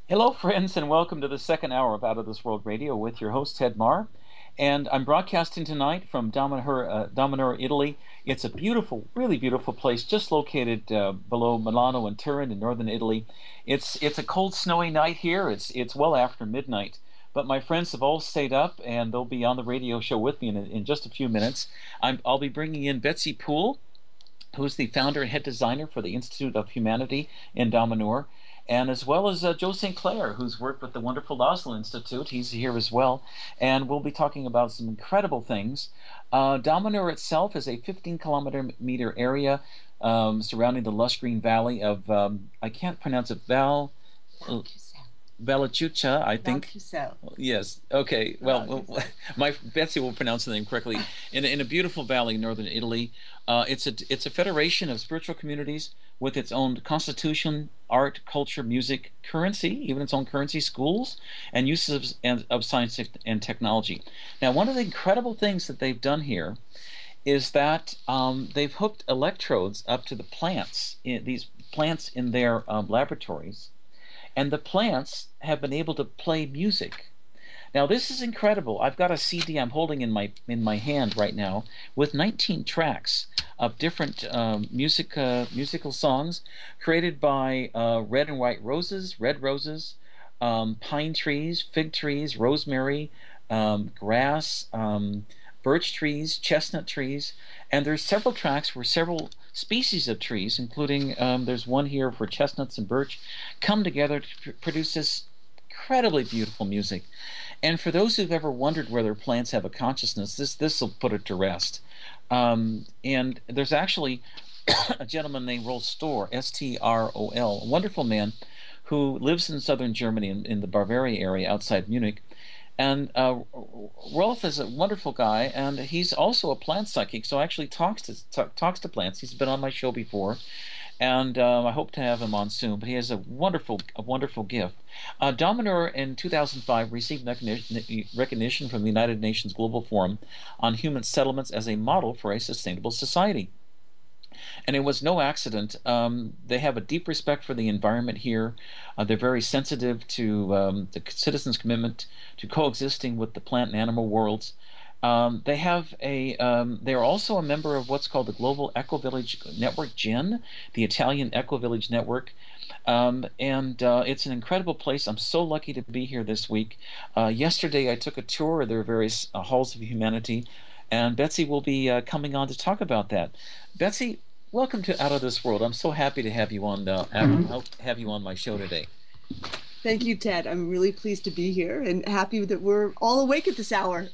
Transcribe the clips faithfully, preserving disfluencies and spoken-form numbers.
Hello, friends, and welcome to the second hour of Out of This World Radio with your host, Ted Marr. And I'm broadcasting tonight from Dominur, uh, Dominur, Italy. It's a beautiful, really beautiful place, just located uh, below Milano and Turin in northern Italy. It's it's a cold, snowy night here. It's it's well after midnight. But my friends have all stayed up, and they'll be on the radio show with me in, in just a few minutes. I'm, I'll be bringing in Betsy Poole, who's the founder and head designer for the Institute of Humanity in Dominur, and as well as uh, Joe Saint Clair, who's worked with the wonderful Laslin Institute. He's here as well, and we'll be talking about some incredible things. Uh, Dominur itself is a fifteen kilometer meter area um, surrounding the lush green valley of, um, I can't pronounce it, Val... Valachucha, I think. Valcuso. Yes. Okay. Well, well, my Betsy will pronounce the name correctly. In in a beautiful valley in northern Italy, uh, it's a it's a federation of spiritual communities with its own constitution, art, culture, music, currency, even its own currency, schools, and uses of, of science and technology. Now, one of the incredible things that they've done here is that um, they've hooked electrodes up to the plants, in, these plants in their um, laboratories. And the plants have been able to play music. Now this is incredible. I've got a C D I'm holding in my in my hand right now with nineteen tracks of different um, music uh, musical songs created by uh, red and white roses, red roses, um, pine trees, fig trees, rosemary, um, grass, um, birch trees, chestnut trees, and there's several tracks where several species of trees, including um, there's one here for chestnuts and birch, come together to pr- produce this incredibly beautiful music. And for those who've ever wondered whether plants have a consciousness, this this will put it to rest. Um, and there's actually a gentleman named Rolf Storr, S T R O L, a wonderful man who lives in southern Germany, in, in the Bavaria area outside Munich. And uh, Rolf is a wonderful guy, and he's also a plant psychic, so actually talks to t- talks to plants. He's been on my show before, and uh, I hope to have him on soon. But he has a wonderful, a wonderful gift. Uh, Dominur in two thousand five received recognition from the United Nations Global Forum on Human Settlements as a model for a sustainable society. And it was no accident. Um, they have a deep respect for the environment here. Uh, they're very sensitive to um, the citizens' commitment to coexisting with the plant and animal worlds. Um, they have a. Um, they are also a member of what's called the Global Eco Village Network, G I N, the Italian Eco Village Network. Um, and uh, it's an incredible place. I'm so lucky to be here this week. Uh, yesterday, I took a tour of their various uh, halls of humanity, and Betsy will be uh, coming on to talk about that. Betsy, welcome to Out of This World. I'm so happy to have you on uh, have, have you on my show today. Thank you, Ted. I'm really pleased to be here and happy that we're all awake at this hour.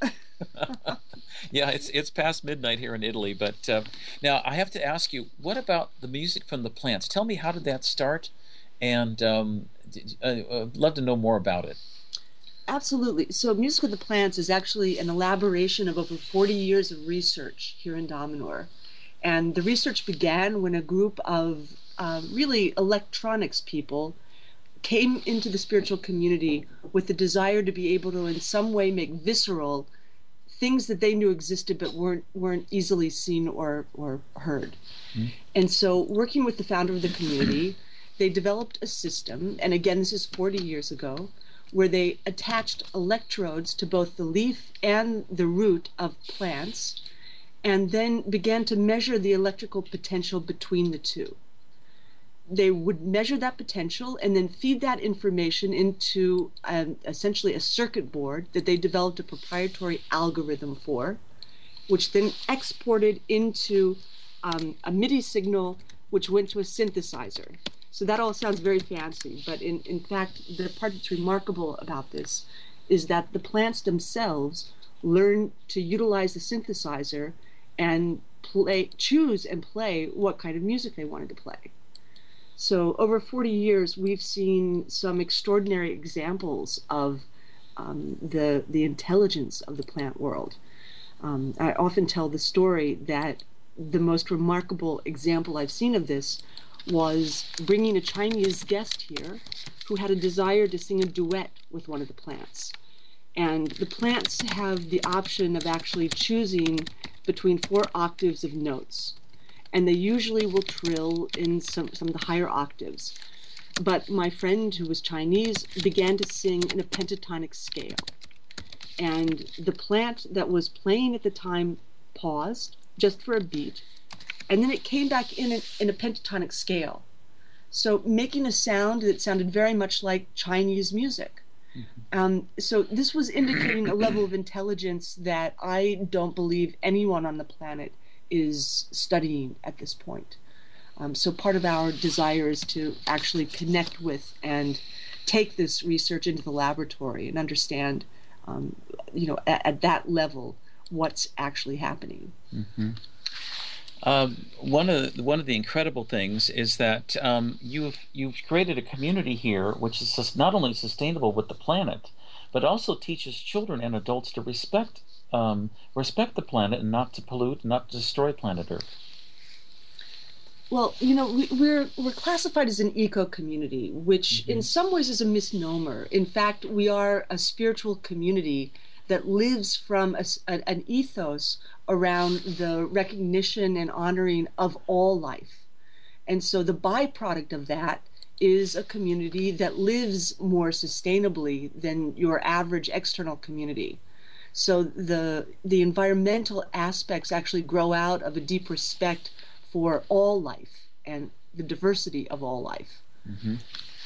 Yeah, it's it's past midnight here in Italy. But uh, now I have to ask you, what about the music from the plants? Tell me, how did that start? And um, I'd love to know more about it. Absolutely. So Music of the Plants is actually an elaboration of over forty years of research here in Dominur. And the research began when a group of uh, really electronics people came into the spiritual community with the desire to be able to in some way make visceral things that they knew existed but weren't weren't easily seen or, or heard. Mm-hmm. And so working with the founder of the community, they developed a system, and again this is forty years ago, where they attached electrodes to both the leaf and the root of plants, and then began to measure the electrical potential between the two. They would measure that potential and then feed that information into um, essentially a circuit board that they developed a proprietary algorithm for, which then exported into um, a MIDI signal which went to a synthesizer. So that all sounds very fancy, but in, in fact, the part that's remarkable about this is that the plants themselves learn to utilize the synthesizer and play, choose and play what kind of music they wanted to play. So over forty years, we've seen some extraordinary examples of um, the the intelligence of the plant world. Um, I often tell the story that the most remarkable example I've seen of this was bringing a Chinese guest here who had a desire to sing a duet with one of the plants. And the plants have the option of actually choosing between four octaves of notes. And they usually will trill in some, some of the higher octaves. But my friend, who was Chinese, began to sing in a pentatonic scale. And the plant that was playing at the time paused just for a beat, and then it came back in a, in a pentatonic scale. So making a sound that sounded very much like Chinese music. Mm-hmm. Um, so this was indicating a level of intelligence that I don't believe anyone on the planet is studying at this point. Um, so part of our desire is to actually connect with and take this research into the laboratory and understand, um, you know, at, at that level, what's actually happening. Mm-hmm. Um, one of the, one of the incredible things is that um, you've you've created a community here which is not only sustainable with the planet, but also teaches children and adults to respect um, respect the planet and not to pollute, not to destroy planet Earth. Well, you know, we, we're we're classified as an eco-community, which mm-hmm. in some ways is a misnomer. In fact, we are a spiritual community that lives from a, a, an ethos around the recognition and honoring of all life. And so the byproduct of that is a community that lives more sustainably than your average external community. So the the environmental aspects actually grow out of a deep respect for all life and the diversity of all life. Mm-hmm.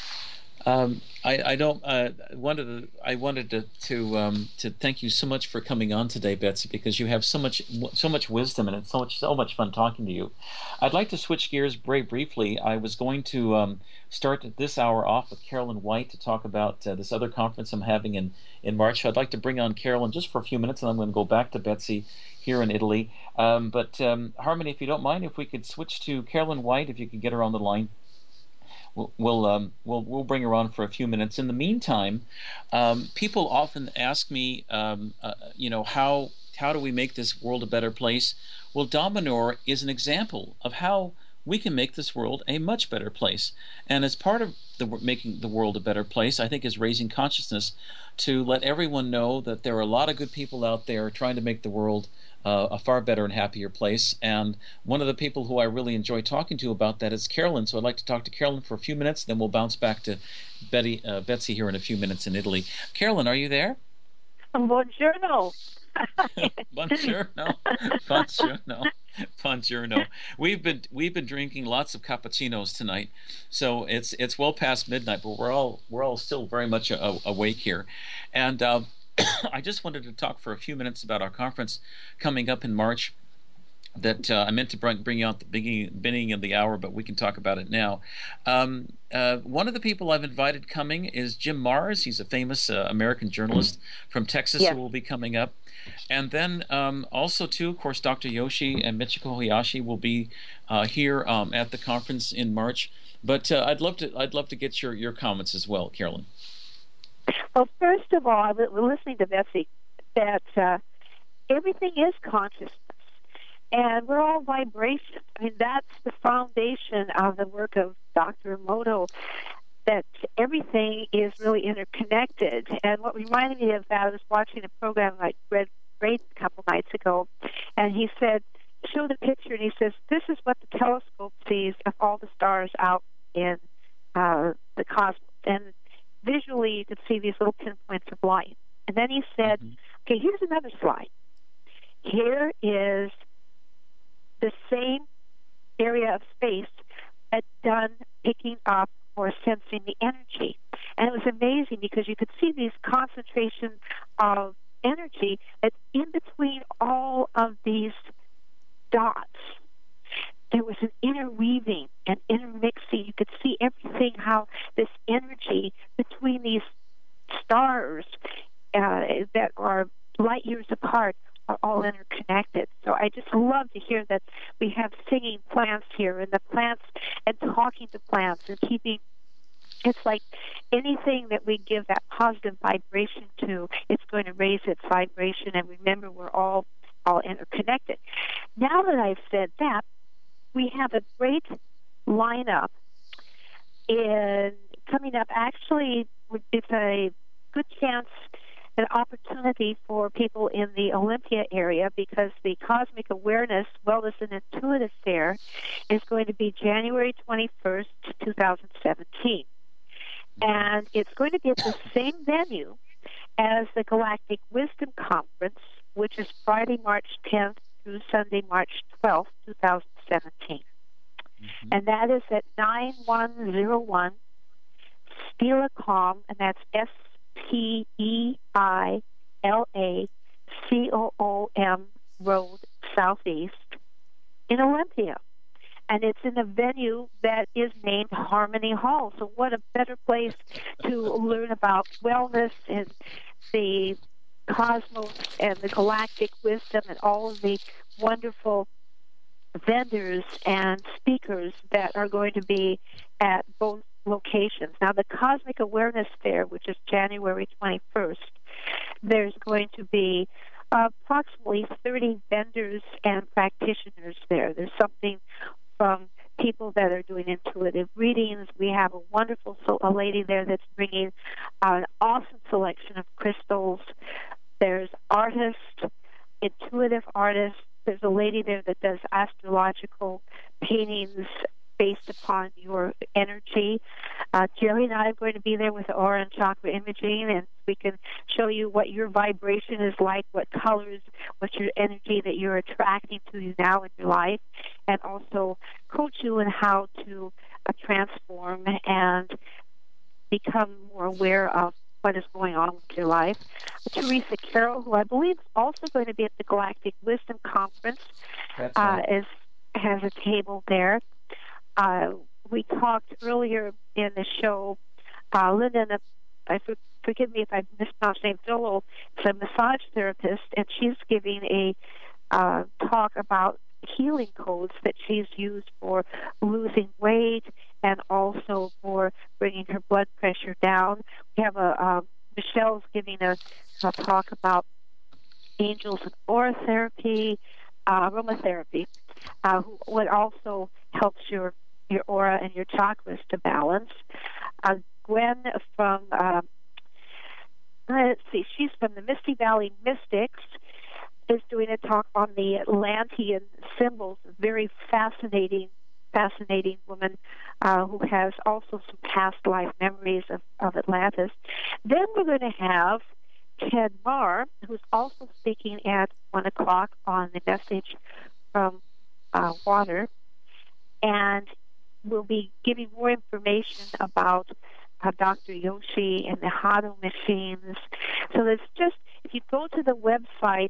Um, I, I don't. Uh, wanted to, I wanted to to, um, to thank you so much for coming on today, Betsy, because you have so much so much wisdom and it's so much so much fun talking to you. I'd like to switch gears very briefly. I was going to um, start this hour off with Carolyn White to talk about uh, this other conference I'm having in in March. I'd like to bring on Carolyn just for a few minutes, and I'm going to go back to Betsy here in Italy. Um, but um, Harmony, if you don't mind, if we could switch to Carolyn White, if you could get her on the line. We'll we'll, um, we'll we'll bring her on for a few minutes. In the meantime, um, people often ask me, um, uh, you know, how how do we make this world a better place? Well, Dominor is an example of how we can make this world a much better place. And as part of the making the world a better place, I think is raising consciousness to let everyone know that there are a lot of good people out there trying to make the world Uh, a far better and happier place. And one of the people who I really enjoy talking to about that is Carolyn. So I'd like to talk to Carolyn for a few minutes, then we'll bounce back to Betty, uh, Betsy here in a few minutes in Italy. Carolyn, are you there? Buongiorno. Buongiorno. Buongiorno. Buongiorno. We've been we've been drinking lots of cappuccinos tonight, so it's it's well past midnight, but we're all we're all still very much a, awake here, and. Uh, I just wanted to talk for a few minutes about our conference coming up in March that uh, I meant to bring, bring you out at the beginning, beginning of the hour, but we can talk about it now. Um, uh, one of the people I've invited coming is Jim Marrs. He's a famous uh, American journalist from Texas yeah. who will be coming up. And then um, also, too, of course, Doctor Yoshi and Michiko Hayashi will be uh, here um, at the conference in March. But uh, I'd love to I'd love to get your, your comments as well, Carolyn. Well, first of all, we're listening to Betsy, that uh, everything is consciousness, and we're all vibration. I mean, that's the foundation of the work of Doctor Emoto, that everything is really interconnected. And what reminded me of that, I was watching a program I read read a couple nights ago, and he said, showed a picture, and he says, this is what the telescope sees of all the stars out in uh, the cosmos. And visually, you could see these little pinpoints of light. And then he said, mm-hmm. okay, here's another slide. Here is the same area of space but done picking up or sensing the energy. And it was amazing because you could see these concentrations of energy that's in between all of these dots. There was an interweaving and intermixing. You could see everything, how this energy between these stars uh, that are light years apart are all interconnected. So I just love to hear that we have singing plants here, and the plants, and talking to plants, and keeping, it's like anything that we give that positive vibration to, it's going to raise its vibration. And remember, we're all, all interconnected. Now that I've said that, we have a great lineup in coming up. Actually, it's a good chance, an opportunity for people in the Olympia area, because the Cosmic Awareness, Wellness, and Intuitive Fair is going to be January twenty-first, twenty seventeen. And it's going to be at the same venue as the Galactic Wisdom Conference, which is Friday, March tenth through Sunday, March twelfth, twenty seventeen. Mm-hmm. And that is at nine one zero one Steelacom, and that's S P E I L A C O O M Road, Southeast, in Olympia. And it's in a venue that is named Harmony Hall. So what a better place to learn about wellness and the cosmos and the galactic wisdom and all of the wonderful vendors and speakers that are going to be at both locations. Now, the Cosmic Awareness Fair, which is January twenty-first, there's going to be approximately thirty vendors and practitioners there. There's something from people that are doing intuitive readings. We have a wonderful so- a lady there that's bringing an awesome selection of crystals. There's artists, intuitive artists. There's a lady there that does astrological paintings based upon your energy. Uh, Jerry and I are going to be there with aura and chakra imaging, and we can show you what your vibration is like, what colors, what's your energy that you're attracting to you now in your life, and also coach you in how to uh, transform and become more aware of what is going on with your life. Teresa Carroll, who I believe is also going to be at the Galactic Wisdom Conference, uh, right. is, has a table there. Uh, we talked earlier in the show, uh, Linda, I for, forgive me if I mispronounced her name, Dolo, is a massage therapist, and she's giving a uh, talk about healing codes that she's used for losing weight and also for bringing her blood pressure down. We have a, uh, Michelle's giving a, a talk about angels and aura therapy, uh, aromatherapy, uh, what also helps your your aura and your chakras to balance. Uh, Gwen from, uh, let's see, she's from the Misty Valley Mystics, is doing a talk on the Atlantean symbols. A very fascinating, fascinating woman uh, who has also some past life memories of, of Atlantis. Then we're going to have Ted Marr, who's also speaking at one o'clock on the message from uh, Water, and we'll be giving more information about uh, Doctor Yoshi and the Hado machines. So it's just, if you go to the website,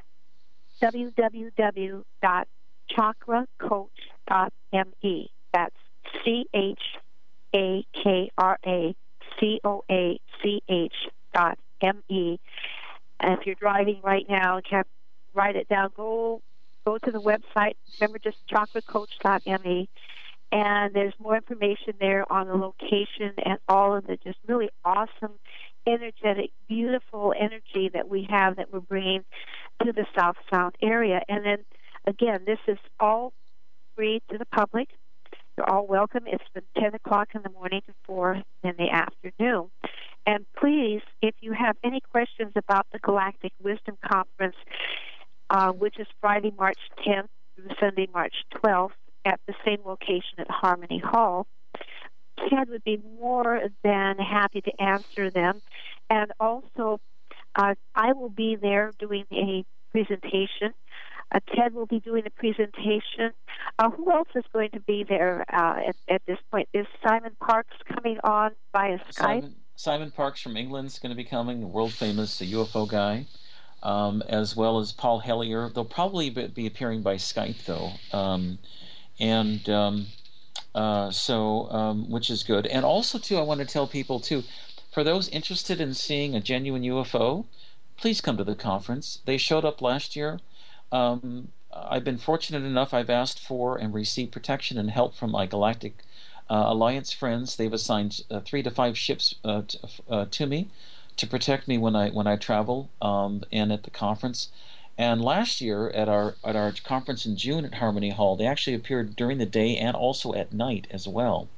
w w w dot chakra coach dot m e, that's C H A K R A C O A C H dot M E. And if you're driving right now, you can't write it down, go go to the website. Remember, just chakra coach dot m e. And there's more information there on the location and all of the just really awesome, energetic, beautiful energy that we have that we're bringing to the South Sound area. And then, again, this is all free to the public. You're all welcome. It's from ten o'clock in the morning to four in the afternoon. And please, if you have any questions about the Galactic Wisdom Conference, uh, which is Friday, March tenth through Sunday, March twelfth, at the same location at Harmony Hall, Ted would be more than happy to answer them. And also, uh, I will be there doing a presentation. Uh, Ted will be doing a presentation. Uh, who else is going to be there uh, at, at this point? Is Simon Parks coming on via Skype? Simon, Simon Parks from England is going to be coming, the world-famous U F O guy, um, as well as Paul Hellier. They'll probably be appearing by Skype, though. Um, And um, uh, so, um, which is good. And also, too, I want to tell people, too, for those interested in seeing a genuine U F O, please come to the conference. They showed up last year. Um, I've been fortunate enough, I've asked for and received protection and help from my Galactic uh, Alliance friends. They've assigned uh, three to five ships uh, to, uh, to me to protect me when I when I travel um, and at the conference. And last year at our at our conference in June at Harmony Hall, they actually appeared during the day and also at night as well.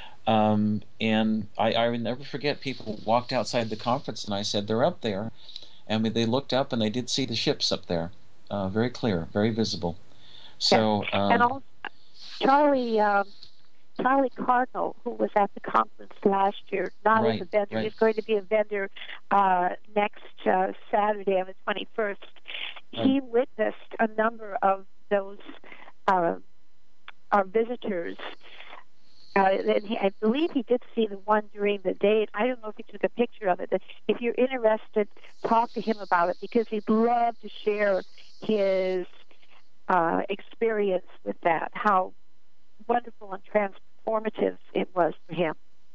Um, and I, I will never forget, people walked outside the conference and I said, they're up there. And they looked up and they did see the ships up there. Uh, very clear, very visible. So, yeah. um, and also, Charlie, um, Charlie Cardinal, who was at the conference last year, not Right, as a vendor. right. He's going to be a vendor uh, next uh, Saturday on the twenty-first. He witnessed a number of those uh, our visitors. Uh, and he, I believe he did see the one during the date. I don't know if he took a picture of it. But if you're interested, talk to him about it, because he'd love to share his uh, experience with that, how wonderful and transformative it was for him.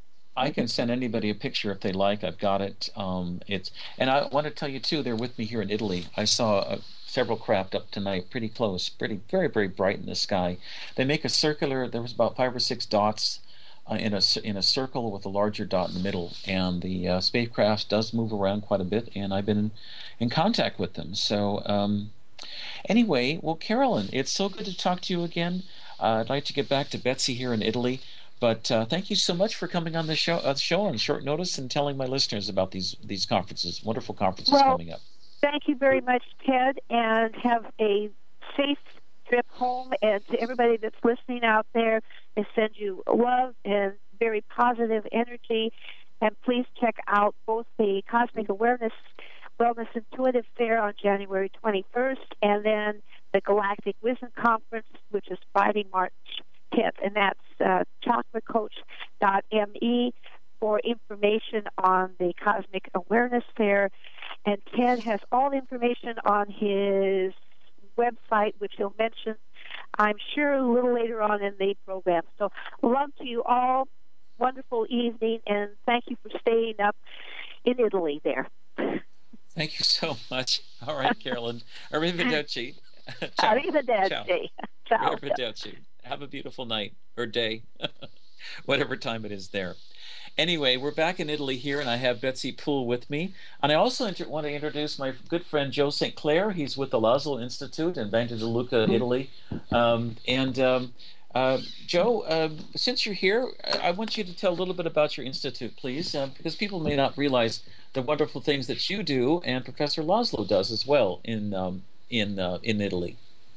I can send anybody a picture if they like. I've got it. Um, it's and I want to tell you too. They're with me here in Italy. I saw uh, several craft up tonight, pretty close, pretty very very bright in the sky. They make a circular. There was about five or six dots uh, in a in a circle with a larger dot in the middle, and the uh, spacecraft does move around quite a bit. And I've been in, in contact with them. So um, anyway, well, Carolyn, it's so good to talk to you again. Uh, I'd like to get back to Betsy here in Italy. But uh, thank you so much for coming on the show, uh, show on short notice and telling my listeners about these these conferences, wonderful conferences well, coming up. Thank you very much, Ted, and have a safe trip home. And to everybody that's listening out there, I send you love and very positive energy. And please check out both the Cosmic Awareness Wellness Intuitive Fair on January twenty-first, and then the Galactic Wisdom Conference, which is Friday, March tenth, and that's uh, chakra coach dot m e for information on the Cosmic Awareness Fair. And Ted has all the information on his website, which he'll mention, I'm sure, a little later on in the program. So love to you all. Wonderful evening, and thank you for staying up in Italy there. Thank you so much. All right, Carolyn. Arrivederci. Ciao. Arrivederci. Ciao. Arrivederci. Have a beautiful night or day, whatever time it is there. Anyway, we're back in Italy here, and I have Betsy Poole with me. And I also inter- want to introduce my good friend Joe Saint Clair. He's with the Laszlo Institute in Venta di Lucca, Italy. Um, and um, uh, Joe, uh, since you're here, I want you to tell a little bit about your institute, please, uh, because people may not realize the wonderful things that you do and Professor Laszlo does as well in um, in uh, in Italy.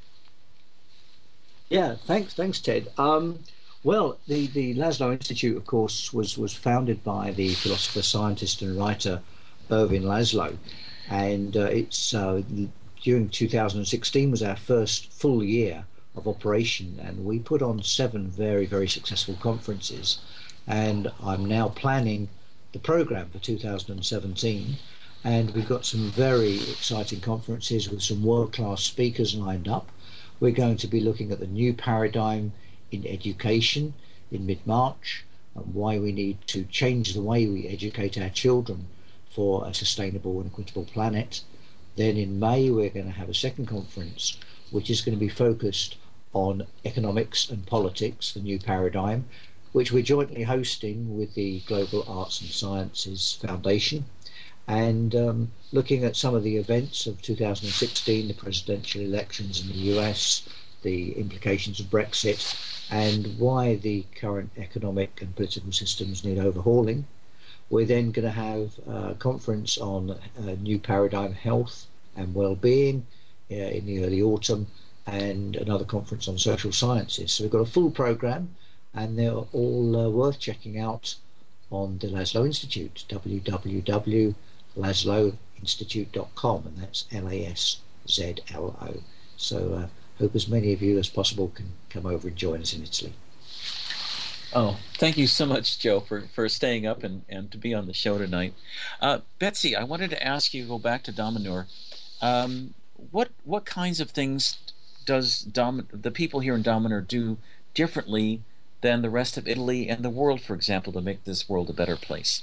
Yeah, thanks, thanks, Ted. Um, well, the, the Laszlo Institute, of course, was, was founded by the philosopher, scientist, and writer Ervin Laszlo, and uh, it's uh, during two thousand sixteen was our first full year of operation, and we put on seven very, very successful conferences, and I'm now planning the program for two thousand seventeen, and we've got some very exciting conferences with some world-class speakers lined up. We're going to be looking at the new paradigm in education in mid-March, and why we need to change the way we educate our children for a sustainable and equitable planet. Then in May we're going to have a second conference which is going to be focused on economics and politics, the new paradigm, which we're jointly hosting with the Global Arts and Sciences Foundation, and um, looking at some of the events of two thousand sixteen, the presidential elections in the U S, the implications of Brexit, and why the current economic and political systems need overhauling. We're then going to have a conference on uh, new paradigm health and well-being uh, in the early autumn, and another conference on social sciences. So we've got a full program, and they're all uh, worth checking out on the Laszlo Institute, w w w dot laszlo institute dot com, and that's L A S Z L O. So uh, hope as many of you as possible can come over and join us in Italy. Oh, thank you so much, Joe, for, for staying up and, and to be on the show tonight. Uh, Betsy, I wanted to ask you, go back to Dominor. Um, what what kinds of things does Dom, the people here in Dominor do differently than the rest of Italy and the world, for example, to make this world a better place?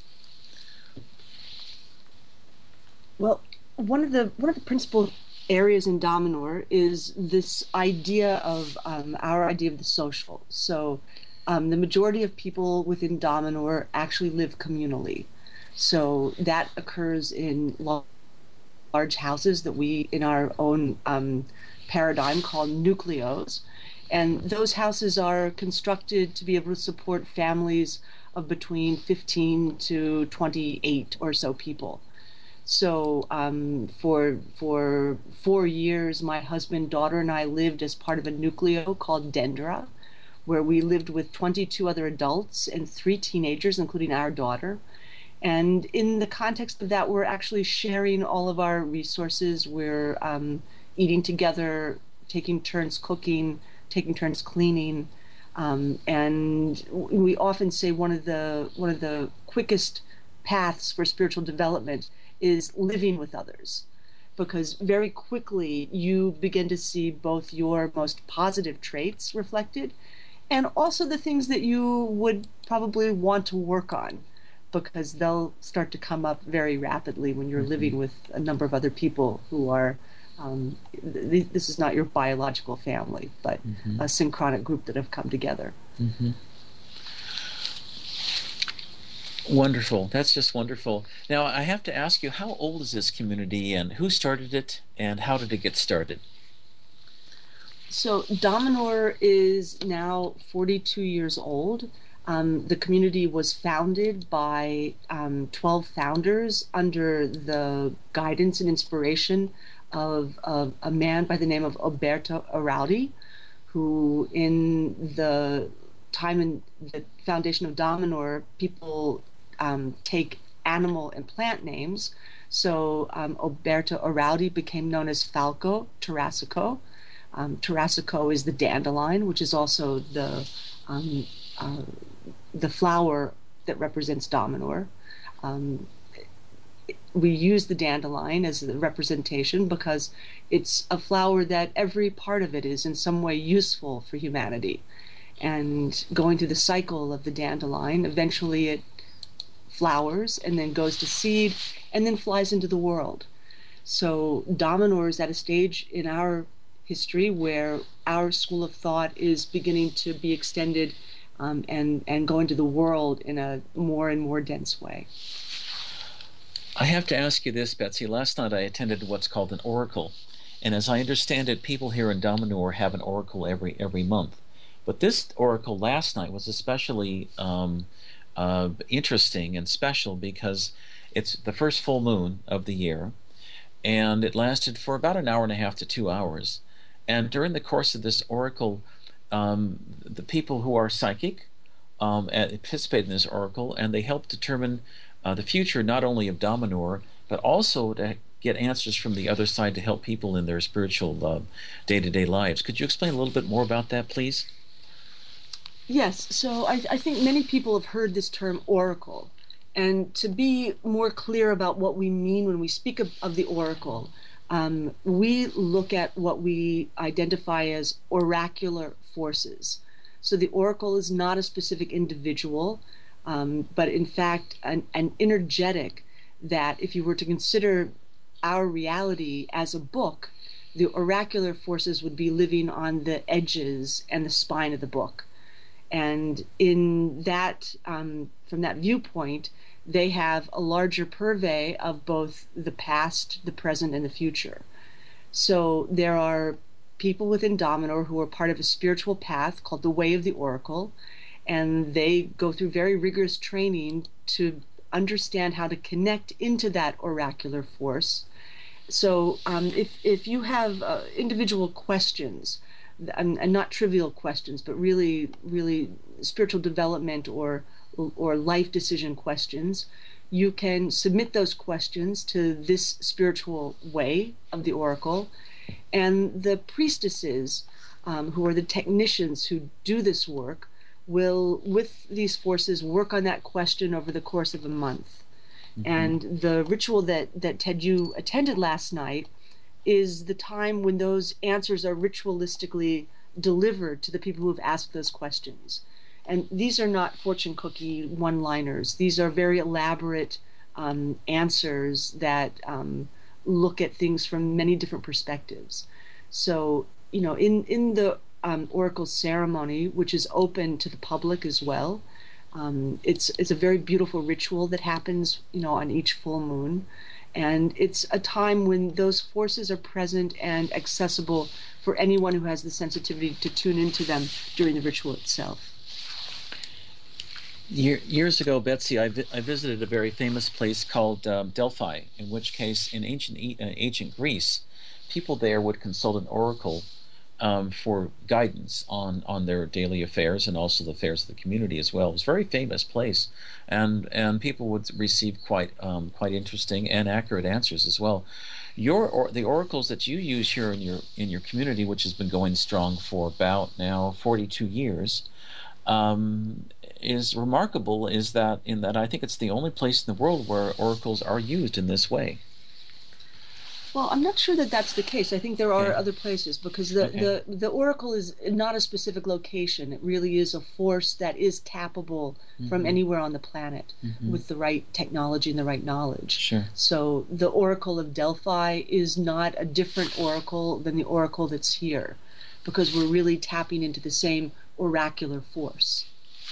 Well, one of the one of the principal areas in Dominor is this idea of um, our idea of the social. So um, the majority of people within Dominor actually live communally. So that occurs in large houses that we, in our own um, paradigm, call nucleos. And those houses are constructed to be able to support families of between fifteen to twenty-eight or so people. So um, for for four years, my husband, daughter, and I lived as part of a nucleo called Dendra, where we lived with twenty-two other adults and three teenagers, including our daughter. And in the context of that, we're actually sharing all of our resources. We're um, eating together, taking turns cooking, taking turns cleaning. Um, and we often say one of the one of the quickest paths for spiritual development is living with others, because very quickly you begin to see both your most positive traits reflected and also the things that you would probably want to work on, because they'll start to come up very rapidly when you're mm-hmm. living with a number of other people who are, um, th- this is not your biological family, but mm-hmm. a synchronic group that have come together. Mm-hmm. Wonderful. That's just wonderful. Now, I have to ask you, how old is this community, and who started it, and how did it get started? So Dominor is now forty-two years old. Um, the community was founded by um, twelve founders under the guidance and inspiration of, of a man by the name of Alberto Arauti, who in the time in the foundation of Dominor, people um, take animal and plant names. So um, Alberto Arauti became known as Falco Tarasico. Um, Tarasico is the dandelion, which is also the um, uh, the flower that represents Dominor. Um, we use the dandelion as the representation because it's a flower that every part of it is in some way useful for humanity. And going through the cycle of the dandelion, eventually it flowers and then goes to seed and then flies into the world. So Dominor is at a stage in our history where our school of thought is beginning to be extended um, and, and go into the world in a more and more dense way. I have to ask you this, Betsy. Last night I attended what's called an oracle. And as I understand it, people here in Dominor have an oracle every every month. But this oracle last night was especially um, uh, interesting and special because it's the first full moon of the year, and it lasted for about an hour and a half to two hours. And during the course of this oracle, um, the people who are psychic um, participate in this oracle, and they help determine uh, the future not only of Dominor, but also to get answers from the other side to help people in their spiritual uh, day-to-day lives. Could you explain a little bit more about that, please? Yes, so I, I think many people have heard this term oracle. And to be more clear about what we mean when we speak of, of the oracle, um, we look at what we identify as oracular forces. So the oracle is not a specific individual, um, but in fact an, an energetic that if you were to consider our reality as a book, the oracular forces would be living on the edges and the spine of the book. And in that, um, from that viewpoint, they have a larger purvey of both the past, the present, and the future. So there are people within Dominor who are part of a spiritual path called the Way of the Oracle, and they go through very rigorous training to understand how to connect into that oracular force. So um, if, if you have uh, individual questions, and, and not trivial questions, but really, really spiritual development or or life decision questions, you can submit those questions to this spiritual way of the oracle, and the priestesses, um, who are the technicians who do this work, will, with these forces, work on that question over the course of a month. Mm-hmm. And the ritual that, that Ted, you attended last night is the time when those answers are ritualistically delivered to the people who have asked those questions. And these are not fortune cookie one-liners. These are very elaborate um, answers that um, look at things from many different perspectives. So, you know, in, in the um, oracle ceremony, which is open to the public as well, um, it's it's a very beautiful ritual that happens, you know, on each full moon. And it's a time when those forces are present and accessible for anyone who has the sensitivity to tune into them during the ritual itself. Year, years ago, Betsy, I, vi- I visited a very famous place called um, Delphi, in which case, in ancient e- uh, ancient Greece, people there would consult an oracle um, for guidance on, on their daily affairs and also the affairs of the community as well. It was a very famous place, and and people would receive quite um, quite interesting and accurate answers as well. Your or, the oracles that you use here in your in your community, which has been going strong for about now forty-two years, um, is remarkable. Is that in that I think it's the only place in the world where oracles are used in this way. Well, I'm not sure that that's the case. I think there are Okay. other places, because the, Okay. the, the oracle is not a specific location. It really is a force that is tappable from Mhm. anywhere on the planet Mhm. with the right technology and the right knowledge. Sure. So the oracle of Delphi is not a different oracle than the oracle that's here, because we're really tapping into the same oracular force.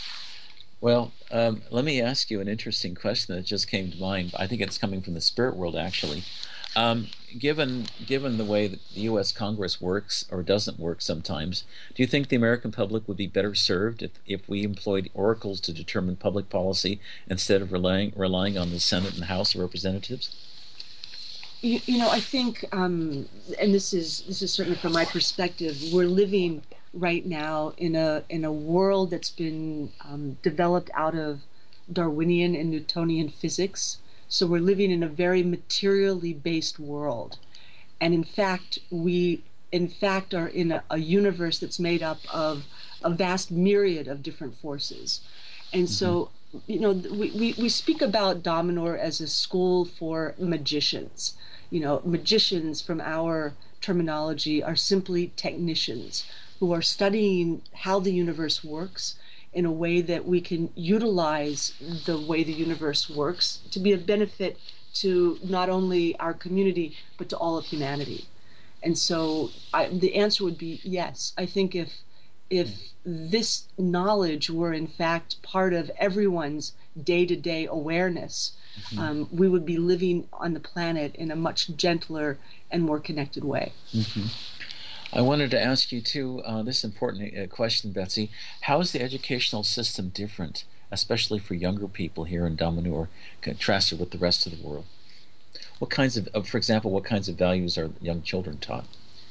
Well, um, let me ask you an interesting question that just came to mind. I think it's coming from the spirit world, actually. Um, given given the way that the U S Congress works or doesn't work sometimes, do you think the American public would be better served if, if we employed oracles to determine public policy instead of relying relying on the Senate and House of Representatives? You, you know, I think, um, and this is this is certainly from my perspective, we're living right now in a in a world that's been um, developed out of Darwinian and Newtonian physics. So we're living in a very materially based world, and in fact, we in fact are in a, a universe that's made up of a vast myriad of different forces, and mm-hmm. so. You know, we, we, we speak about Dominor as a school for magicians. You know, magicians from our terminology are simply technicians who are studying how the universe works in a way that we can utilize the way the universe works to be of benefit to not only our community, but to all of humanity. And so I, the answer would be yes. I think if if this knowledge were in fact part of everyone's day-to-day awareness, mm-hmm. um, we would be living on the planet in a much gentler and more connected way. Mm-hmm. I wanted to ask you too, uh, this important uh, question, Betsy. How is the educational system different, especially for younger people here in Dominor, contrasted with the rest of the world? What kinds of, uh, for example, what kinds of values are young children taught?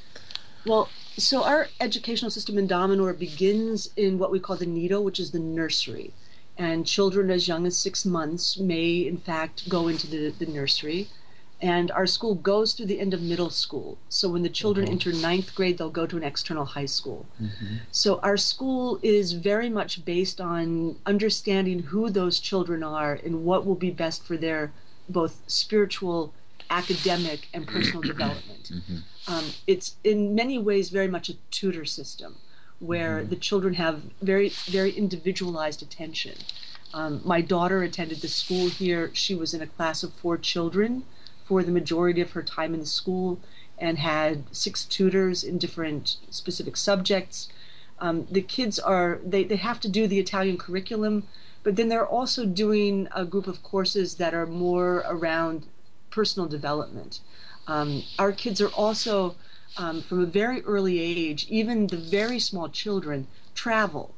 Well, so our educational system in Dominor begins in what we call the nido, which is the nursery. And children as young as six months may, in fact, go into the, the nursery. And our school goes through the end of middle school. So when the children mm-hmm. enter ninth grade, they'll go to an external high school. Mm-hmm. So our school is very much based on understanding who those children are and what will be best for their both spiritual, academic, and personal development. Mm-hmm. Um, it's in many ways very much a tutor system where mm-hmm. the children have very, very individualized attention. Um, my daughter attended the school here. She was in a class of four children for the majority of her time in the school and had six tutors in different specific subjects. Um, the kids are, they, they have to do the Italian curriculum, but then they're also doing a group of courses that are more around personal development. Um, our kids are also, um, from a very early age, even the very small children, travel.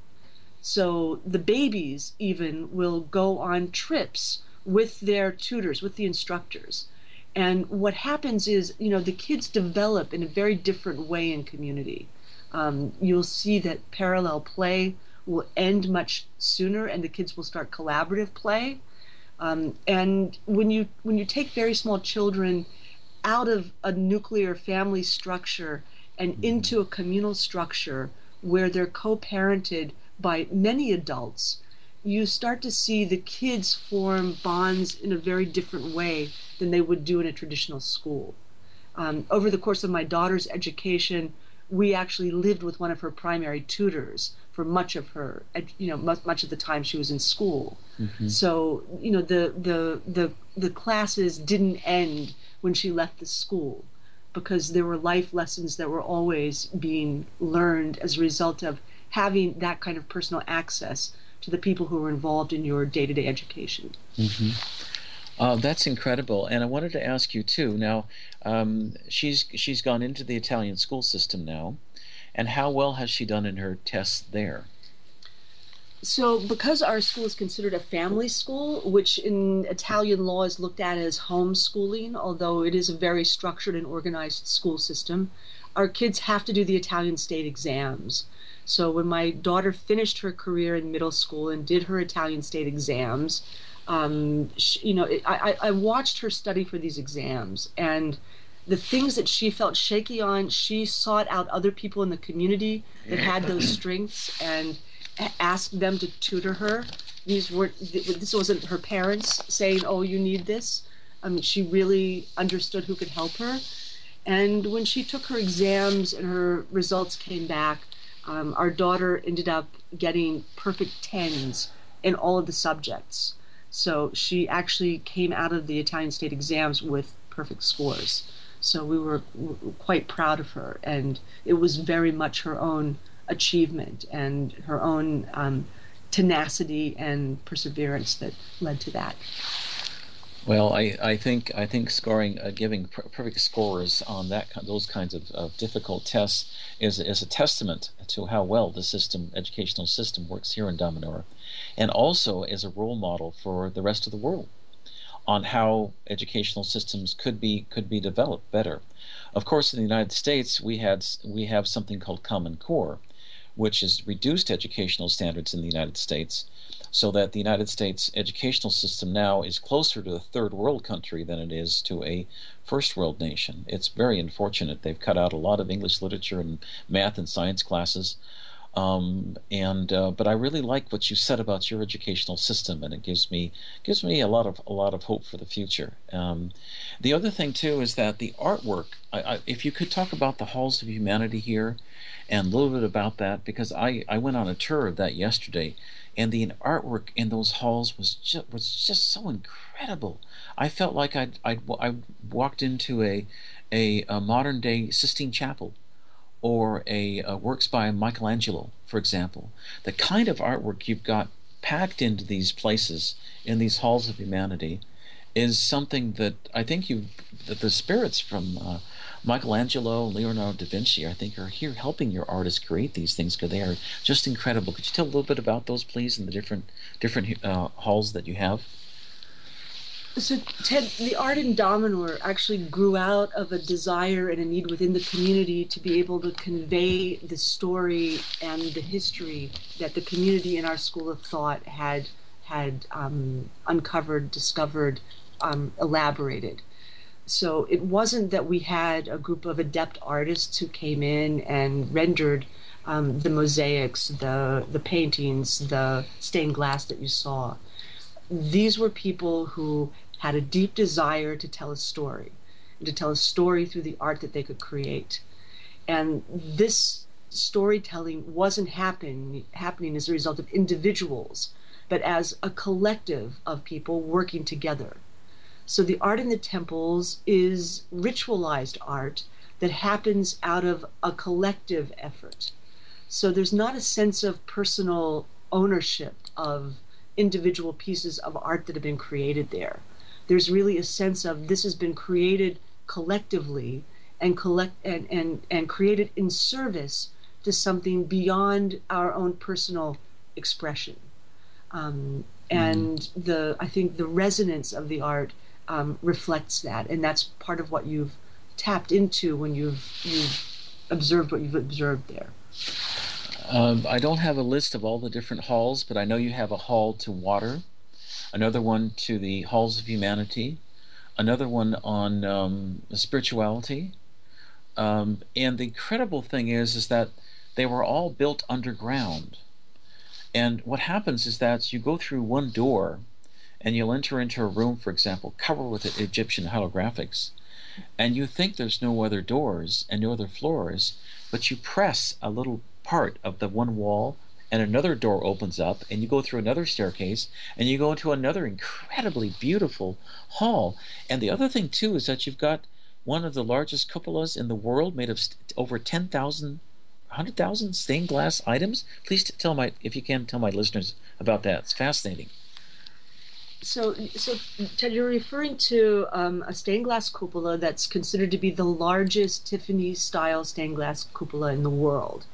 So the babies even will go on trips with their tutors, with the instructors. And what happens is, you know, the kids develop in a very different way in community. Um, you'll see that parallel play will end much sooner and the kids will start collaborative play. Um, and when you when you take very small children out of a nuclear family structure and mm-hmm. into a communal structure where they're co-parented by many adults, you start to see the kids form bonds in a very different way than they would do in a traditional school. Um, over the course of my daughter's education, we actually lived with one of her primary tutors for much of her, you know, much, much of the time she was in school. Mm-hmm. So, you know, the, the the the classes didn't end when she left the school because there were life lessons that were always being learned as a result of having that kind of personal access to the people who were involved in your day-to-day education. Mm-hmm. Uh, that's incredible, and I wanted to ask you too. Now, um, she's she's gone into the Italian school system now, and how well has she done in her tests there? So, because our school is considered a family school, which in Italian law is looked at as homeschooling, although it is a very structured and organized school system, our kids have to do the Italian state exams. So, when my daughter finished her career in middle school and did her Italian state exams, um, she, you know, it, I, I watched her study for these exams, and the things that she felt shaky on, she sought out other people in the community that had those strengths and asked them to tutor her. These were this wasn't her parents saying, "Oh, you need this." I mean, she really understood who could help her. And when she took her exams and her results came back, um, our daughter ended up getting perfect tens in all of the subjects. So she actually came out of the Italian state exams with perfect scores. So we were, were quite proud of her, and it was very much her own achievement and her own um, tenacity and perseverance that led to that. Well, I, I think I think scoring, uh, giving per- perfect scores on that those kinds of, of difficult tests is is a testament to how well the system, educational system, works here in Dominora, and also is a role model for the rest of the world on how educational systems could be could be developed better. Of course, in the United States, we had we have something called Common Core, which has reduced educational standards in the United States, so that the United States educational system now is closer to a third world country than it is to a first world nation. It's very unfortunate. They've cut out a lot of English literature and math and science classes. Um, and uh, but I really like what you said about your educational system, and it gives me gives me a lot of a lot of hope for the future. Um, the other thing too is that the artwork. I, I, if you could talk about the Halls of Humanity here, and a little bit about that, because I, I went on a tour of that yesterday, and the artwork in those halls was just was just so incredible. I felt like I'd I'd I walked into a a, a modern day Sistine Chapel, or a, a works by Michelangelo, for example. The kind of artwork you've got packed into these places, in these halls of humanity, is something that I think you, that the spirits from uh, Michelangelo and Leonardo da Vinci, I think, are here helping your artists create these things, because they are just incredible. Could you tell a little bit about those, please, and the different different uh, halls that you have? So, Ted, the art in Dominor actually grew out of a desire and a need within the community to be able to convey the story and the history that the community in our School of Thought had had um, uncovered, discovered, um, elaborated. So it wasn't that we had a group of adept artists who came in and rendered um, the mosaics, the the paintings, the stained glass that you saw. These were people who had a deep desire to tell a story, and to tell a story through the art that they could create. And this storytelling wasn't happen, happening as a result of individuals, but as a collective of people working together. So the art in the temples is ritualized art that happens out of a collective effort. So there's not a sense of personal ownership of individual pieces of art that have been created there. There's really a sense of this has been created collectively and collect and, and, and created in service to something beyond our own personal expression. Um, and mm. the I think the resonance of the art um, reflects that, and that's part of what you've tapped into when you've you've observed what you've observed there. Um, I don't have a list of all the different halls, but I know you have a hall to water, another one to the Halls of Humanity, another one on um, spirituality. Um, and the incredible thing is, is that they were all built underground. And what happens is that you go through one door, and you'll enter into a room, for example, covered with Egyptian hieroglyphics, and you think there's no other doors and no other floors, but you press a little part of the one wall, and another door opens up, and you go through another staircase, and you go into another incredibly beautiful hall. And the other thing too is that you've got one of the largest cupolas in the world, made of st- over ten thousand, one hundred thousand stained glass items. Please t- tell my, if you can, tell my listeners about that. It's fascinating. So, so Ted, you're referring to um, a stained glass cupola that's considered to be the largest Tiffany-style stained glass cupola in the world.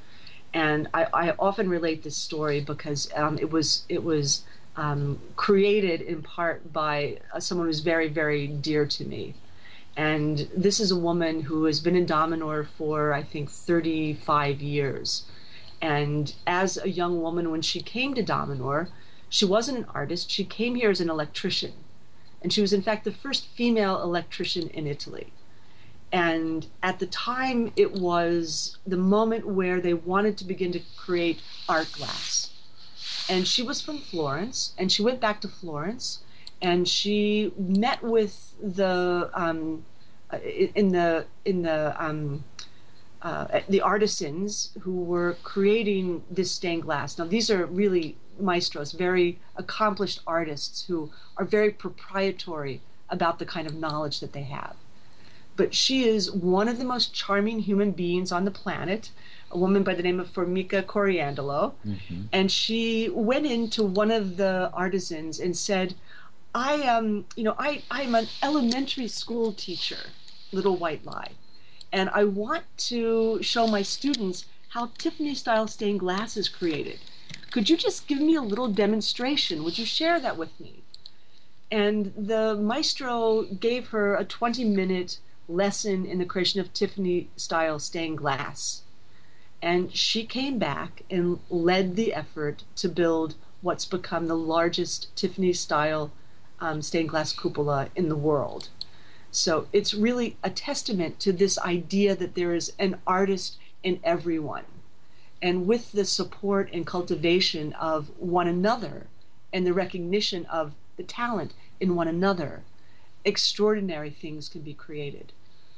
And I, I often relate this story because um, it was it was um, created in part by uh, someone who's very, very dear to me. And this is a woman who has been in Dominor for, I think, thirty-five years. And as a young woman, when she came to Dominor, she wasn't an artist. She came here as an electrician. And she was, in fact, the first female electrician in Italy. And at the time, it was the moment where they wanted to begin to create art glass. And she was from Florence, and she went back to Florence, and she met with the um, in the in the um, uh, the artisans who were creating this stained glass. Now, these are really maestros, very accomplished artists who are very proprietary about the kind of knowledge that they have. But she is one of the most charming human beings on the planet, a woman by the name of Formica Coriandolo. Mm-hmm. And she went into one of the artisans and said, I am, you know, I, I'm an elementary school teacher, little white lie, and I want to show my students how Tiffany-style stained glass is created. Could you just give me a little demonstration? Would you share that with me? And the maestro gave her a twenty-minute lesson in the creation of Tiffany-style stained glass. And she came back and led the effort to build what's become the largest Tiffany-style um, stained glass cupola in the world. So it's really a testament to this idea that there is an artist in everyone. And with the support and cultivation of one another and the recognition of the talent in one another, extraordinary things can be created.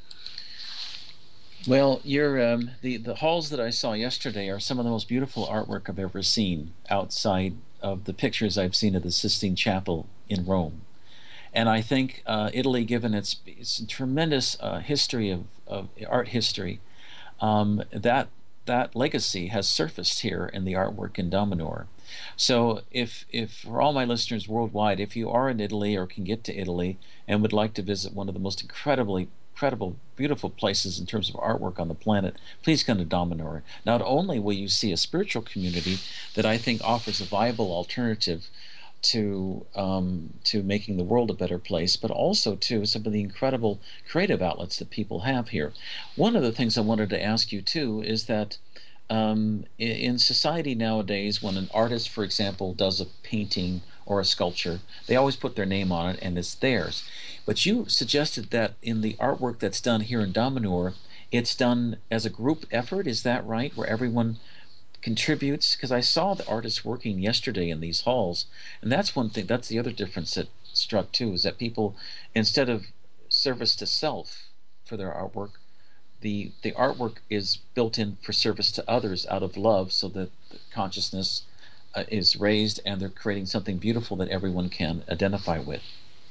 Well, your um, the the halls that I saw yesterday are some of the most beautiful artwork I've ever seen outside of the pictures I've seen of the Sistine Chapel in Rome. And I think uh, Italy, given its, its tremendous uh, history of, of art history, um, that that legacy has surfaced here in the artwork in Dominor. So if, if for all my listeners worldwide, if you are in Italy or can get to Italy and would like to visit one of the most incredibly incredible, beautiful places in terms of artwork on the planet, please come to Dominor. Not only will you see a spiritual community that I think offers a viable alternative to um, to making the world a better place, but also to some of the incredible creative outlets that people have here. One of the things I wanted to ask you too is that um, in society nowadays, when an artist, for example, does a painting or a sculpture, they always put their name on it and it's theirs. But you suggested that in the artwork that's done here in Dominor, it's done as a group effort. Is that right? Where everyone contributes? Because I saw the artists working yesterday in these halls, and that's one thing. That's the other difference that struck too, is that people, instead of service to self for their artwork, the the artwork is built in for service to others out of love, so that the consciousness uh, is raised and they're creating something beautiful that everyone can identify with.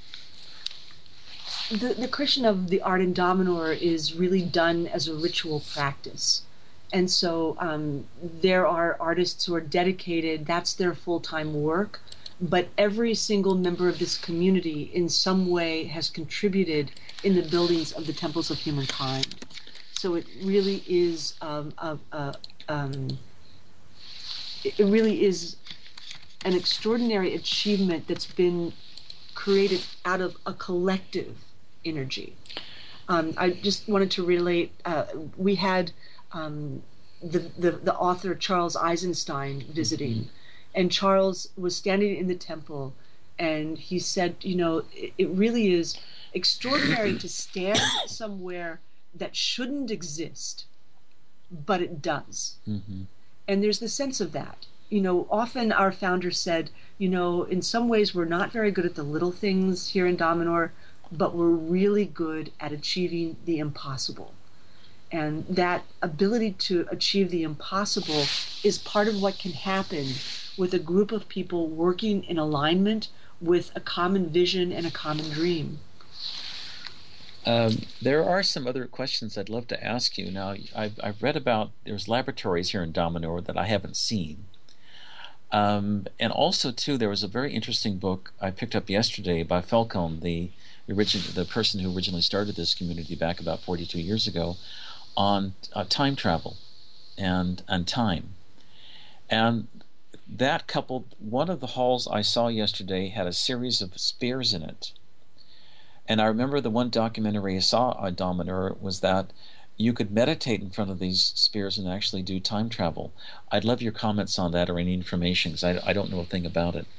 The, the creation of the art in Dominor is really done as a ritual practice. And so um, there are artists who are dedicated, that's their full-time work, but every single member of this community in some way has contributed in the buildings of the temples of humankind. So it really is um, a, a, um, it really is an extraordinary achievement that's been created out of a collective energy. Um, I just wanted to relate, uh, we had um, the, the, the author Charles Eisenstein visiting, mm-hmm. and Charles was standing in the temple and he said, you know, it, it really is extraordinary to stand somewhere that shouldn't exist, but it does. Mm-hmm. And there's the sense of that. You know, often our founder said, you know, in some ways we're not very good at the little things here in Dominor, but we're really good at achieving the impossible. And that ability to achieve the impossible is part of what can happen with a group of people working in alignment with a common vision and a common dream. Um, there are some other questions I'd love to ask you. Now, I've, I've read about, there's laboratories here in Dominor that I haven't seen. Um, and also, too, there was a very interesting book I picked up yesterday by Falcone, the origin, the person who originally started this community back about forty-two years ago, on uh, time travel and and time. And that coupled, one of the halls I saw yesterday had a series of spears in it. And I remember the one documentary I saw on Dominor was that you could meditate in front of these spears and actually do time travel. I'd love your comments on that or any information, because I, I don't know a thing about it.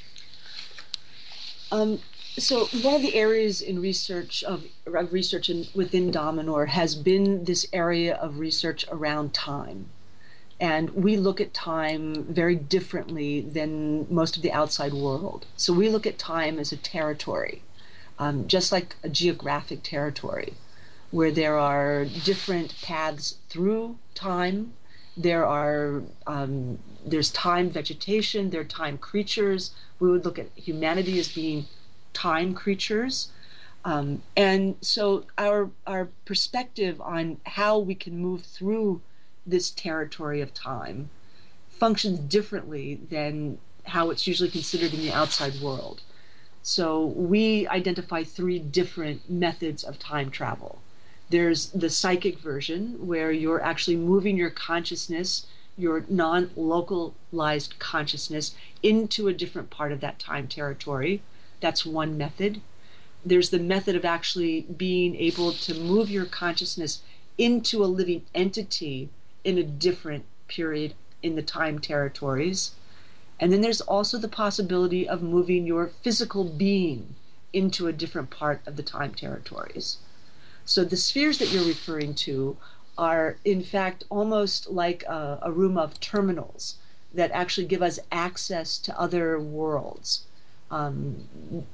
Um, so one of the areas in research of, of research in, within Dominor has been this area of research around time. And we look at time very differently than most of the outside world. So we look at time as a territory, um, just like a geographic territory, where there are different paths through time. There are um, there's time vegetation, there are time creatures. We would look at humanity as being time creatures. Um, and so our our perspective on how we can move through this territory of time functions differently than how it's usually considered in the outside world. So we identify three different methods of time travel. There's the psychic version, where you're actually moving your consciousness, your non-localized consciousness, into a different part of that time territory. That's one method. There's the method of actually being able to move your consciousness into a living entity in a different period in the time territories. And then there's also the possibility of moving your physical being into a different part of the time territories. So the spheres that you're referring to are, in fact, almost like a, a room of terminals that actually give us access to other worlds, um,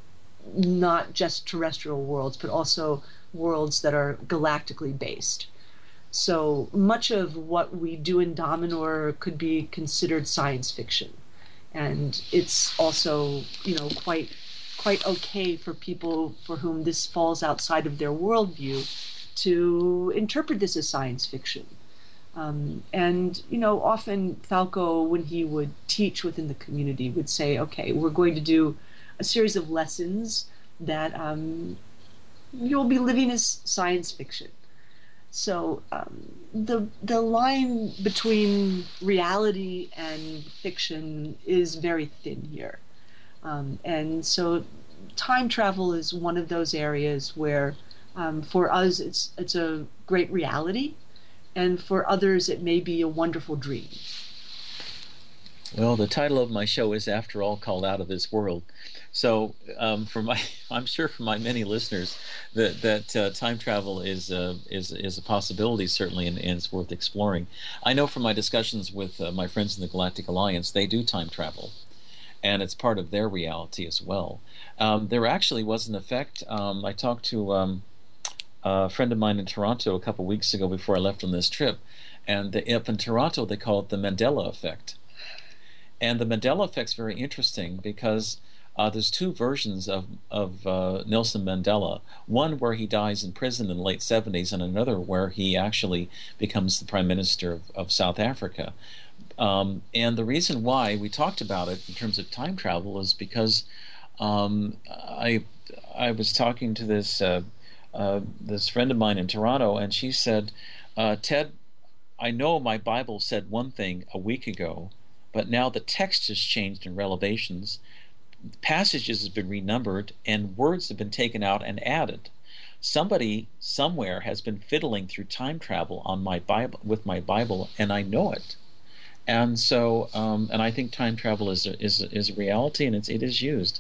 not just terrestrial worlds, but also worlds that are galactically based. So much of what we do in Dominor could be considered science fiction, and it's also, you know, quite quite okay for people for whom this falls outside of their worldview to interpret this as science fiction. Um, and you know, often Falco, when he would teach within the community, would say, "Okay, we're going to do a series of lessons that um, you'll be living as science fiction." So um, the the line between reality and fiction is very thin here, um, and so time travel is one of those areas where, um, for us, it's it's a great reality, and for others, it may be a wonderful dream. Well, the title of my show is, after all, called Out of This World. So, um, for my, I'm sure for my many listeners, that that uh, time travel is uh, is is a possibility, certainly, and, and it's worth exploring. I know from my discussions with uh, my friends in the Galactic Alliance, they do time travel, and it's part of their reality as well. Um, there actually was an effect. Um, I talked to um, a friend of mine in Toronto a couple weeks ago before I left on this trip, and the, up in Toronto they call it the Mandela effect. And the Mandela effect's very interesting because uh, there's two versions of, of uh, Nelson Mandela. One where he dies in prison in the late seventies, and another where he actually becomes the Prime Minister of, of South Africa. Um, and the reason why we talked about it in terms of time travel is because um, I I was talking to this uh, uh, this friend of mine in Toronto, and she said, uh, Ted, I know my Bible said one thing a week ago, but now the text has changed in Revelations. Passages have been renumbered, and words have been taken out and added. Somebody somewhere has been fiddling through time travel on my Bible with my Bible, and I know it. And so, um, and I think time travel is a, is a, is a reality, and it's, it is used.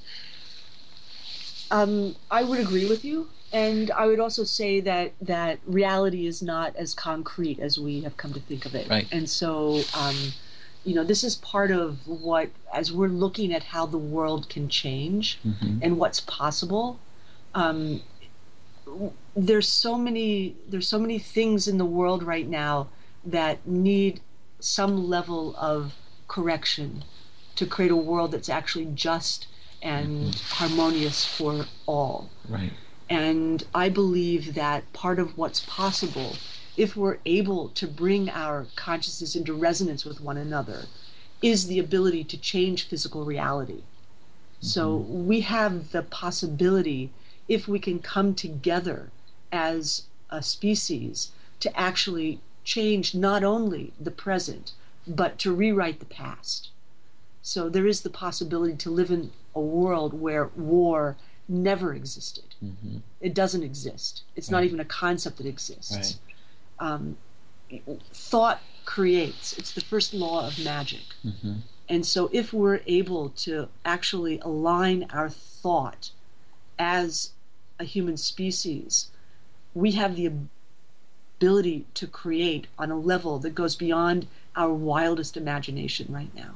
Um, I would agree with you, and I would also say that that reality is not as concrete as we have come to think of it. Right. And so, um, you know, this is part of what, as we're looking at how the world can change mm-hmm. and what's possible. Um, there's so many there's so many things in the world right now that need some level of correction to create a world that's actually just and mm-hmm. harmonious for all. Right. And I believe that part of what's possible, if we're able to bring our consciousness into resonance with one another, is the ability to change physical reality. Mm-hmm. So we have the possibility, if we can come together as a species, to actually change not only the present, but to rewrite the past. So there is the possibility to live in a world where war never existed. Mm-hmm. It doesn't exist. It's Right. not even a concept that exists. Right. Um, thought creates. It's the first law of magic. Mm-hmm. And so if we're able to actually align our thought as a human species, we have the ability to create on a level that goes beyond our wildest imagination right now.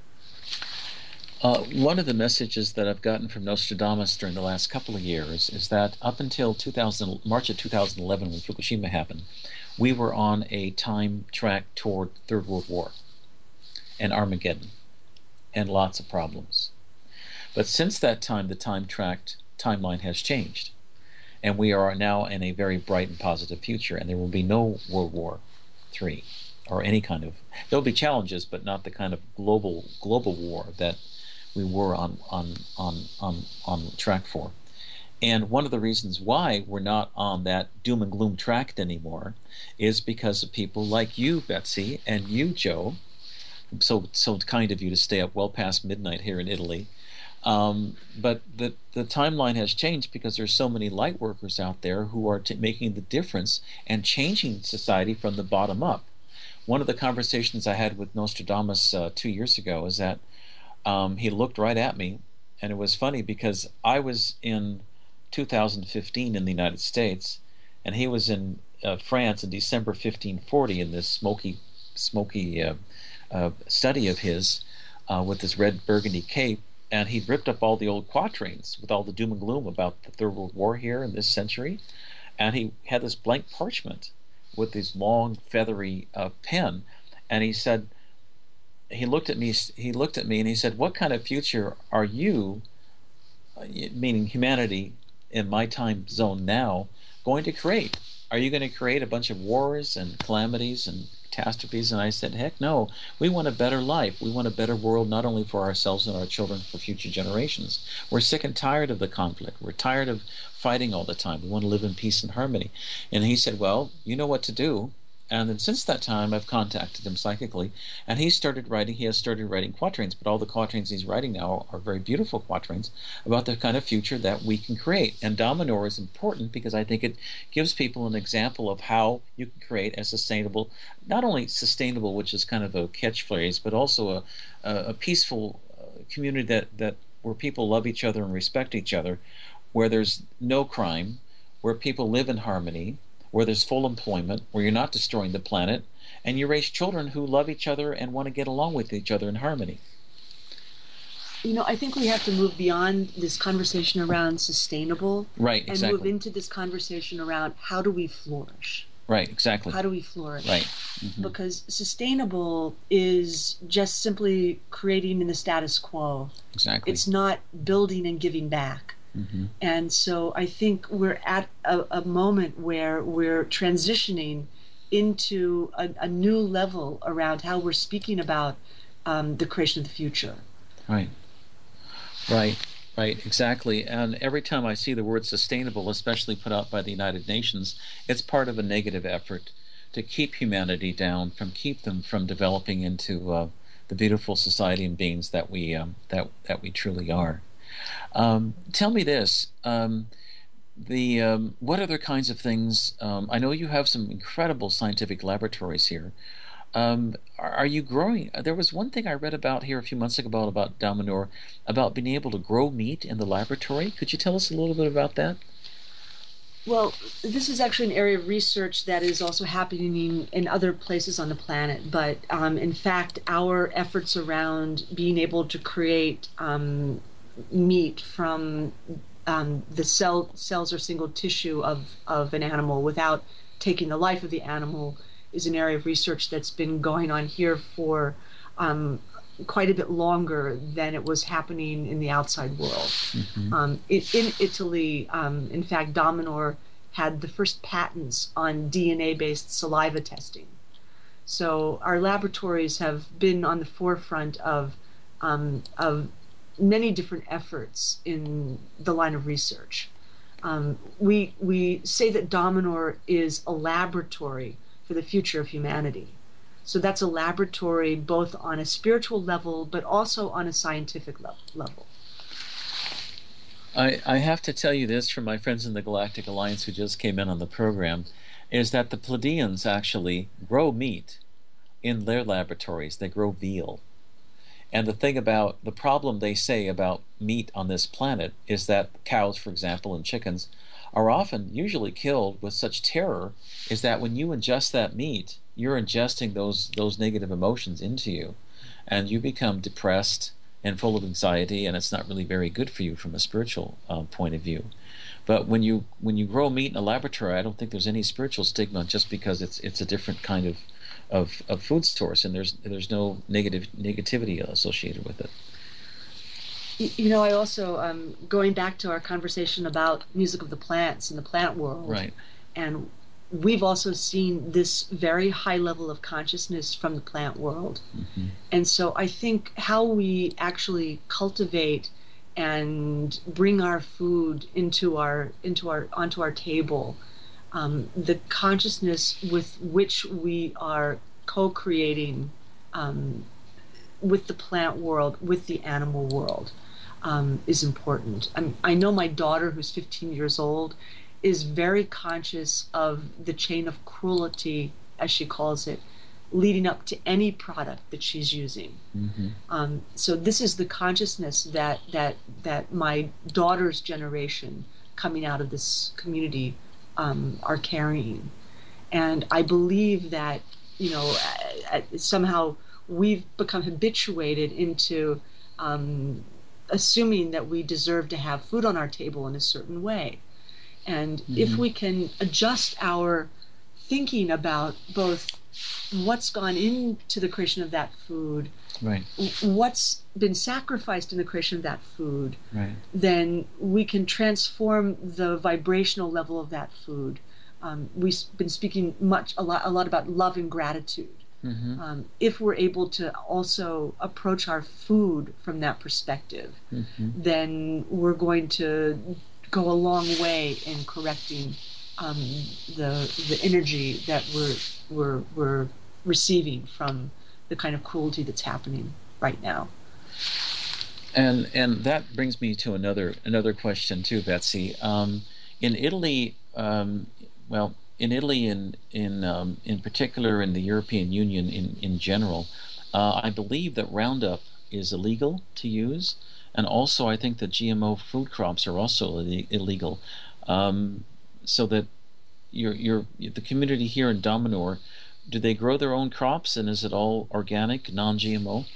Uh, one of the messages that I've gotten from Nostradamus during the last couple of years is that up until two thousand, March of two thousand eleven, when Fukushima happened, we were on a time track toward Third World War and Armageddon and lots of problems. But since that time, the time tracked timeline has changed, and we are now in a very bright and positive future, and there will be no World War Three or any kind of. There'll be challenges, but not the kind of global global war that we were on on on on on track for. And one of the reasons why we're not on that doom and gloom track anymore is because of people like you, Betsy, and you, Joe. So so kind of you to stay up well past midnight here in Italy. Um, but the the timeline has changed because there's so many light workers out there who are t- making the difference and changing society from the bottom up. One of the conversations I had with Nostradamus uh, two years ago is that um, he looked right at me, and it was funny because I was in two thousand fifteen in the United States, and he was in uh, France in December fifteen forty in this smoky, smoky uh, uh, study of his uh, with this red burgundy cape, and he'd ripped up all the old quatrains with all the doom and gloom about the Third World War here in this century, and he had this blank parchment with this long feathery uh, pen, and he said, he looked at me, he looked at me, and he said, "What kind of future are you, meaning humanity in my time zone now, going to create? Are you going to create a bunch of wars and calamities and catastrophes?" And I said, "Heck no. We want a better life. We want a better world, not only for ourselves and our children, for future generations. We're sick and tired of the conflict. We're tired of fighting all the time. We want to live in peace and harmony." And he said, "Well, you know what to do." And then since that time, I've contacted him psychically, and he started writing, he has started writing quatrains, but all the quatrains he's writing now are very beautiful quatrains about the kind of future that we can create. And Dominor is important because I think it gives people an example of how you can create a sustainable, not only sustainable, which is kind of a catchphrase, but also a, a, a peaceful community that, that where people love each other and respect each other, where there's no crime, where people live in harmony, where there's full employment, where you're not destroying the planet, and you raise children who love each other and want to get along with each other in harmony. You know, I think we have to move beyond this conversation around sustainable, right, and exactly. move into this conversation around how do we flourish? Right, exactly. How do we flourish? Right. Mm-hmm. Because sustainable is just simply creating in the status quo. Exactly. It's not building and giving back. Mm-hmm. And so I think we're at a, a moment where we're transitioning into a, a new level around how we're speaking about um, the creation of the future. Right. Right. Right. Exactly. And every time I see the word sustainable, especially put out by the United Nations, it's part of a negative effort to keep humanity down, from keep them from developing into uh, the beautiful society and beings that we um, that that we truly are. Um, tell me this: um, the um, what other kinds of things? Um, I know you have some incredible scientific laboratories here. Um, are, are you growing? There was one thing I read about here a few months ago about, about Dominor, about being able to grow meat in the laboratory. Could you tell us a little bit about that? Well, this is actually an area of research that is also happening in other places on the planet. But um, in fact, our efforts around being able to create um, meat from um, the cell cells or single tissue of, of an animal without taking the life of the animal is an area of research that's been going on here for um, quite a bit longer than it was happening in the outside world. Mm-hmm. Um, it, in Italy, um, in fact, Dominor had the first patents on D N A-based saliva testing. So our laboratories have been on the forefront of um, of many different efforts in the line of research. Um, we we say that Dominor is a laboratory for the future of humanity. So that's a laboratory both on a spiritual level, but also on a scientific le- level. I, I have to tell you this from my friends in the Galactic Alliance who just came in on the program, is that the Pleiadians actually grow meat in their laboratories. They grow veal. And the thing about, the problem they say about meat on this planet is that cows, for example, and chickens are often usually killed with such terror, is that when you ingest that meat, you're ingesting those those negative emotions into you, and you become depressed and full of anxiety, and it's not really very good for you from a spiritual uh, point of view. But when you when you grow meat in a laboratory, I don't think there's any spiritual stigma just because it's it's a different kind of of, of food source, and there's there's no negative negativity associated with it. You know, I also, um, going back to our conversation about music of the plants and the plant world, right? And we've also seen this very high level of consciousness from the plant world. Mm-hmm. And so I think how we actually cultivate and bring our food into our into our onto our table, um, the consciousness with which we are co-creating um, with the plant world, with the animal world, um, is important. I mean, I know my daughter, who's fifteen years old, is very conscious of the chain of cruelty, as she calls it, leading up to any product that she's using. Mm-hmm. Um, so this is the consciousness that that that my daughter's generation coming out of this community um, are carrying, and I believe that, you know, somehow we've become habituated into um, assuming that we deserve to have food on our table in a certain way. And mm-hmm. if we can adjust our thinking about both what's gone into the creation of that food, right, what's been sacrificed in the creation of that food, right, then we can transform the vibrational level of that food. Um, we've been speaking much a lot a lot about love and gratitude. Mm-hmm. Um, if we're able to also approach our food from that perspective, mm-hmm. then we're going to go a long way in correcting um, the the energy that we're we're we're receiving from the kind of cruelty that's happening right now. And and that brings me to another another question too, Betsy. Um, in Italy, um, well, in Italy, in in um, in particular, in the European Union in in general, uh, I believe that Roundup is illegal to use. And also, I think that G M O food crops are also illegal, um, so that your your the community here in Dominor, do they grow their own crops, and is it all organic, non-G M O?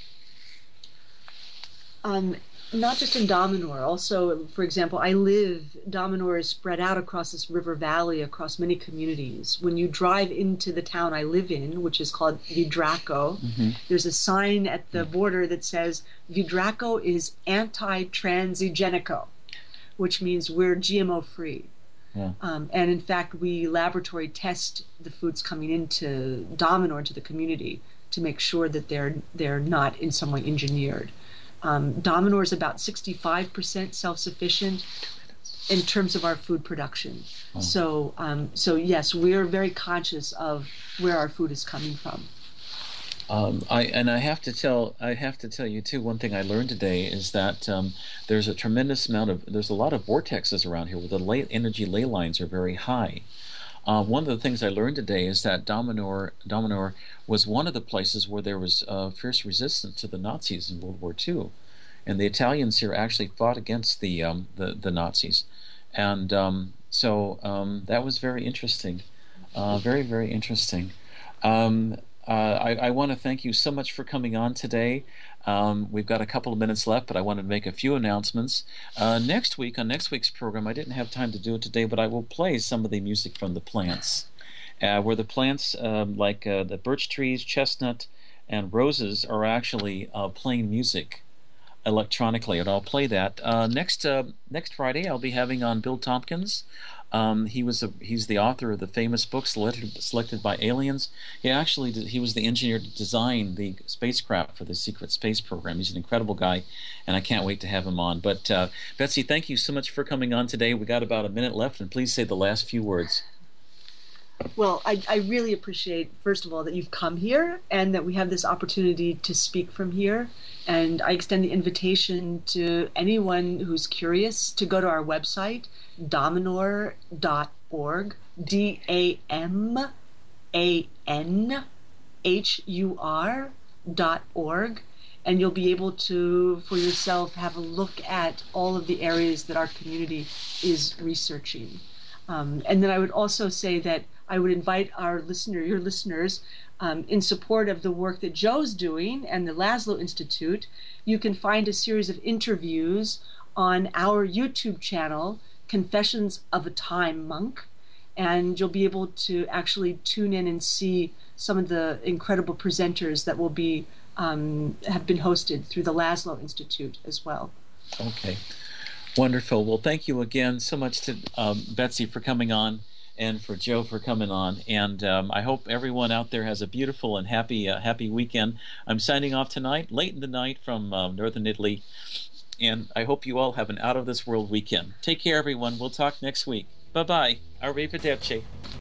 Um, not just in Dominor. Also, for example, I live. Dominor is spread out across this river valley, across many communities. When you drive into the town I live in, which is called Vidraco, mm-hmm. there's a sign at the border that says Vidraco is anti-transgenico, which means we're G M O free. Yeah. Um, and in fact, we laboratory test the foods coming into Dominor, into the community, to make sure that they're they're not in some way engineered. Um, Dominor is about sixty-five percent self-sufficient in terms of our food production. Oh. So, um, so yes, we're very conscious of where our food is coming from. Um, I and I have to tell I have to tell you too. One thing I learned today is that um, there's a tremendous amount of there's a lot of vortexes around here where the ley, energy ley lines are very high. Uh, one of the things I learned today is that Dominor, Dominor was one of the places where there was uh, fierce resistance to the Nazis in World War Two, and the Italians here actually fought against the um, the, the Nazis, and um, so um, that was very interesting, uh, very very interesting. Um, uh, I, I want to thank you so much for coming on today. Um, we've got a couple of minutes left, but I wanted to make a few announcements. Uh, next week, on next week's program, I didn't have time to do it today, but I will play some of the music from the plants, uh, where the plants um, like uh, the birch trees, chestnut, and roses are actually uh, playing music electronically, and I'll play that. Uh, next uh, next Friday, I'll be having on Bill Tompkins. Um, he was a, he's the author of the famous book Selected, Selected by Aliens. He actually did, he was the engineer to design the spacecraft for the secret space program. He's an incredible guy, and I can't wait to have him on. But uh, Betsy, thank you so much for coming on today. We got about a minute left, and please say the last few words. Well, I, I really appreciate, first of all, that you've come here and that we have this opportunity to speak from here. And I extend the invitation to anyone who's curious to go to our website, damanhur dot org, D A M A N H U R dot org. And you'll be able to, for yourself, have a look at all of the areas that our community is researching. Um, and then I would also say that I would invite our listener, your listeners, um, in support of the work that Joe's doing and the Laszlo Institute. You can find a series of interviews on our YouTube channel, Confessions of a Time Monk, and you'll be able to actually tune in and see some of the incredible presenters that will be um, have been hosted through the Laszlo Institute as well. Okay. Wonderful. Well, thank you again so much to um, Betsy for coming on, and for Joe for coming on. And um, I hope everyone out there has a beautiful and happy uh, happy weekend. I'm signing off tonight, late in the night from uh, northern Italy, and I hope you all have an out-of-this-world weekend. Take care, everyone. We'll talk next week. Bye-bye. Arrivederci.